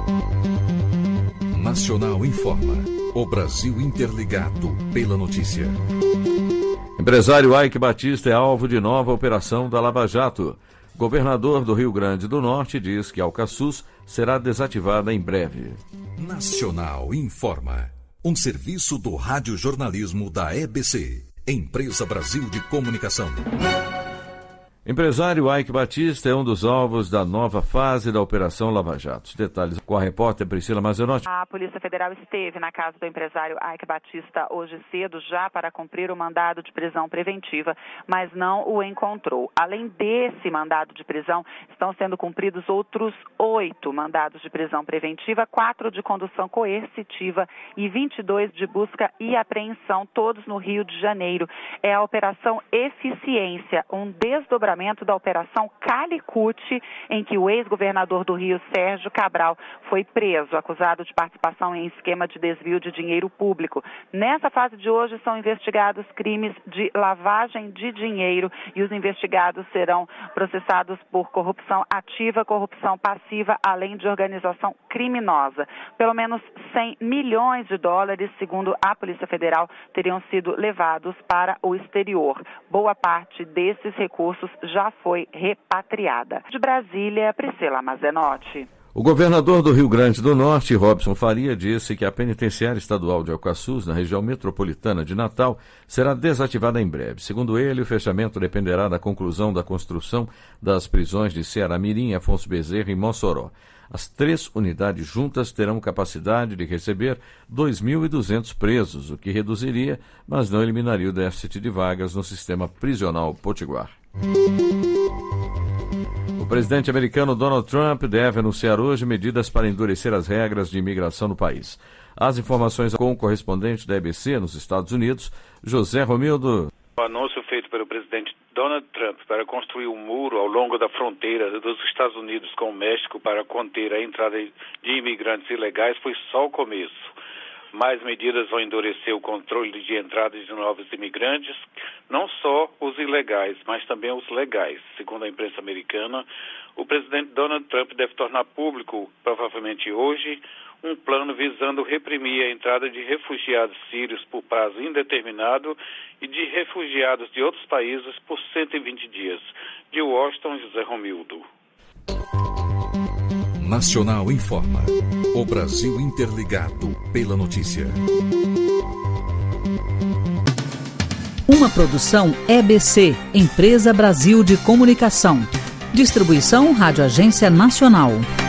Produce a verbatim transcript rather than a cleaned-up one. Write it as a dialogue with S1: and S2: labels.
S1: Nacional informa. O Brasil interligado pela notícia.
S2: Empresário Eike Batista é alvo de nova operação da Lava Jato. Governador do Rio Grande do Norte diz que Alcaçuz será desativada em breve.
S1: Nacional informa. Um serviço do radiojornalismo da E B C, Empresa Brasil de Comunicação.
S2: Empresário Eike Batista é um dos alvos da nova fase da Operação Lava Jato. Detalhes com a repórter Priscila Mazenotti.
S3: A Polícia Federal esteve na casa do empresário Eike Batista hoje cedo já para cumprir o mandado de prisão preventiva, mas não o encontrou. Além desse mandado de prisão, estão sendo cumpridos outros oito mandados de prisão preventiva, quatro de condução coercitiva e vinte e dois de busca e apreensão, todos no Rio de Janeiro. É a Operação Eficiência, um desdobramento da Operação Calicut, em que o ex-governador do Rio, Sérgio Cabral, foi preso, acusado de participação em esquema de desvio de dinheiro público. Nessa fase de hoje são investigados crimes de lavagem de dinheiro e os investigados serão processados por corrupção ativa, corrupção passiva, além de organização criminosa. Pelo menos cem milhões de dólares, segundo a Polícia Federal, teriam sido levados para o exterior. Boa parte desses recursos já foi repatriada. De Brasília, Priscila Mazenotti.
S2: O governador do Rio Grande do Norte, Robson Faria, disse que a penitenciária estadual de Alcaçuz, na região metropolitana de Natal, será desativada em breve. Segundo ele, o fechamento dependerá da conclusão da construção das prisões de Ceará-Mirim, Afonso Bezerra e Mossoró. As três unidades juntas terão capacidade de receber dois mil e duzentos presos, o que reduziria, mas não eliminaria o déficit de vagas no sistema prisional potiguar. O presidente americano Donald Trump deve anunciar hoje medidas para endurecer as regras de imigração no país. As informações com o correspondente da E B C nos Estados Unidos, José Romildo.
S4: O anúncio feito pelo presidente Donald Trump para construir um muro ao longo da fronteira dos Estados Unidos com o México para conter a entrada de imigrantes ilegais foi só o começo. Mais medidas vão endurecer o controle de entrada de novos imigrantes, não só os ilegais, mas também os legais. Segundo a imprensa americana, o presidente Donald Trump deve tornar público, provavelmente hoje, um plano visando reprimir a entrada de refugiados sírios por prazo indeterminado e de refugiados de outros países por cento e vinte dias. De Washington, José Romildo.
S1: Nacional informa. O Brasil interligado pela notícia.
S5: Uma produção E B C, Empresa Brasil de Comunicação. Distribuição Rádio Agência Nacional.